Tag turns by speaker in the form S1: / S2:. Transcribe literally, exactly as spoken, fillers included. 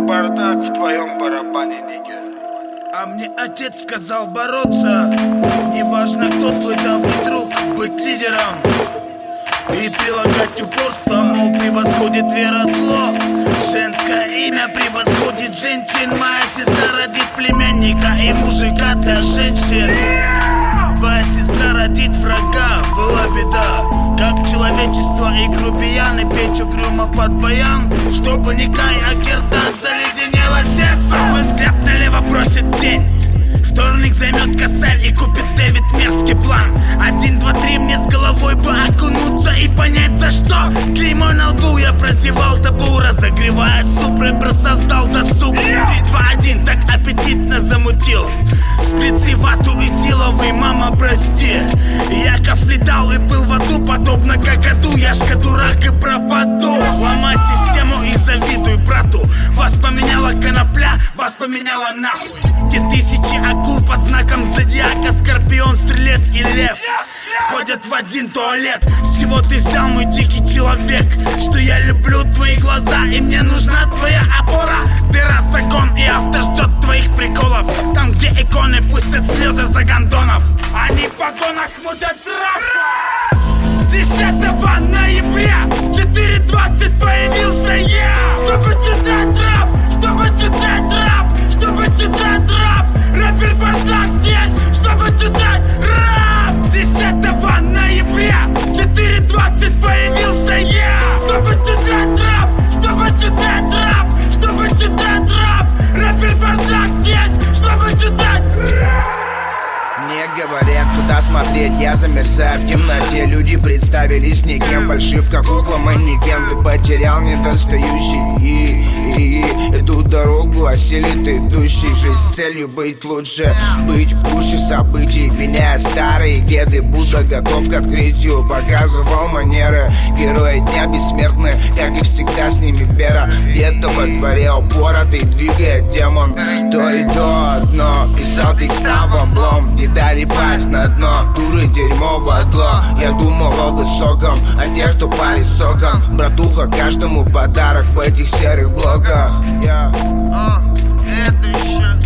S1: бардак в твоем барабане, нигер.
S2: А мне отец сказал бороться. Неважно, кто твой давний друг, быть лидером и прилагать упорство, мол, превосходит верослов. Женское имя превосходит женщин. Моя сестра родит племянника и мужика для женщин. Твоя сестра родит врага, была беда. Как человечество и грубияны петь угрюмо под баян. Чтобы не Кай, а Герда заледенело сердце. Взгляд налево бросит тень. Вторник займет косарь и купит Дэвид мерзкий план. Один, два, три, мне с головой бы окунуться и понять за что. Клеймой на лбу, я прозевал табу, разогревая суп, рэпер создал досуг. Три, два, один, так аппетитно замутил. Шприцы, вату и диловый, мама, прости. Яков летал и был в аду, подобно какаду. Я ж дурак и пропаду. Ломай систему и завидуй брату. Вас поменяла конопля, вас поменяла нахуй. Те тысячи акул под знаком зодиака, скорпион, стрелец и лев ходят в один туалет. С чего ты взял, мой дикий человек, что я люблю твои глаза и мне нужна твоя опора? Ты разгон и автор ждет твоих приколов. Там, где иконы пустят слезы за гондонов, они в погонах мутят травку. Десятого ноября в четыре двадцать появился я, чтобы читать рэп, чтобы читать рэп, чтобы читать рэп. Рэпер бардак здесь, чтобы читать рэп. Десятого ноября в четыре двадцать появился я, чтобы читать рэп, чтобы читать рэп, чтобы читать рэп. Рэпер бардак здесь, чтобы читать рэп.
S3: Мне говорят, куда смотреть, я замерзаю в темноте. Люди представились никем, фальшив, как кукла манекен. Ты потерял недостающий и, и, и эту дорогу осилит идущий. Жизнь с целью быть лучше, быть в курсе событий. Меняя старые кеды, будто готов к открытию. Показывал манеры, герои дня бессмертны, как и всегда с ними вера. Где-то во дворе упоротый двигает демон. То и то одно, писал текста в облом. Не дали пасть на дно, дуры дерьмо в отло. Я думал о высоком, о тех, кто парит соком. Братуха, каждому подарок в этих серых блоках. yeah.
S1: uh, Это еще